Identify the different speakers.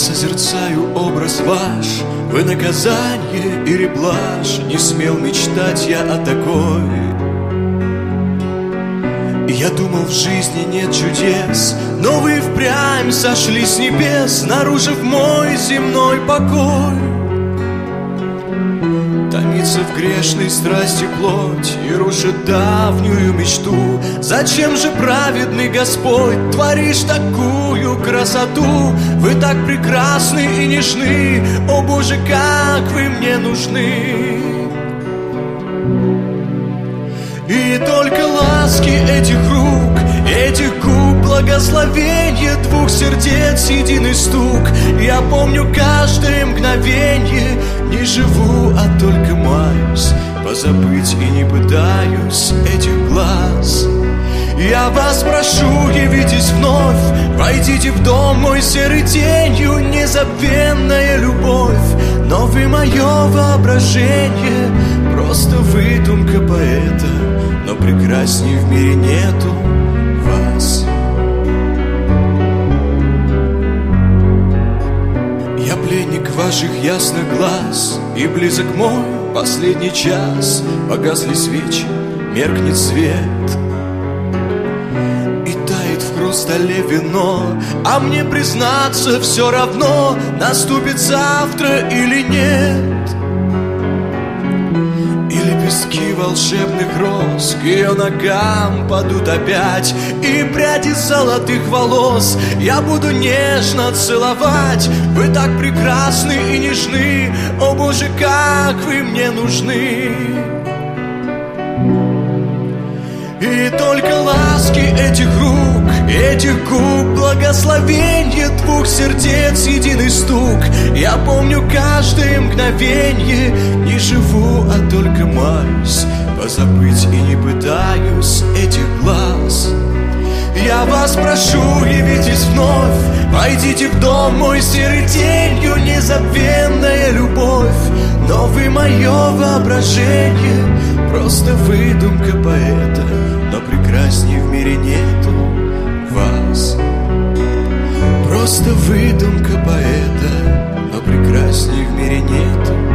Speaker 1: созерцаю образ ваш, вы наказание или блажь, не смел мечтать я о такой. Я думал, в жизни нет чудес, но вы впрямь сошли с небес, нарушив мой земной покой. Томится в грешной страсти плоть и рушит давнюю мечту. Зачем же, праведный Господь, творишь такую красоту? Вы так прекрасны и нежны, о Боже, как вы мне нужны. И только ласки этих рук, этих губ, благословенье двух сердец, единый стук. Я помню каждое мгновенье, не живу, а только маюсь, позабыть и не пытаюсь этих глаз. Я вас прошу, явитесь вновь, войдите в дом мой серый тенью, незабвенная любовь. Но вы мое воображение, просто выдумка поэта, но прекрасней в мире нету вас. Я пленник ваших ясных глаз, и близок мой последний час. Погасли свечи, меркнет свет, и тает в хрустале вино. А мне, признаться, все равно, наступит завтра или нет. Лепестки волшебных роз к ее ногам падут опять, и пряди золотых волос я буду нежно целовать. Вы так прекрасны и нежны, о Боже, как вы мне нужны. И только ласки этих рук, этих губ, благословенье двух сердец, единый стук. Я помню каждое мгновенье, не живу, а только маюсь, позабыть и не пытаюсь этих глаз. Я вас прошу, явитесь вновь, войдите в дом мой серый тенью, незабвенная любовь. Но вы мое воображение, просто выдумка поэта, но прекрасней в мире нету вас. Просто выдумка поэта, но прекрасней в мире нету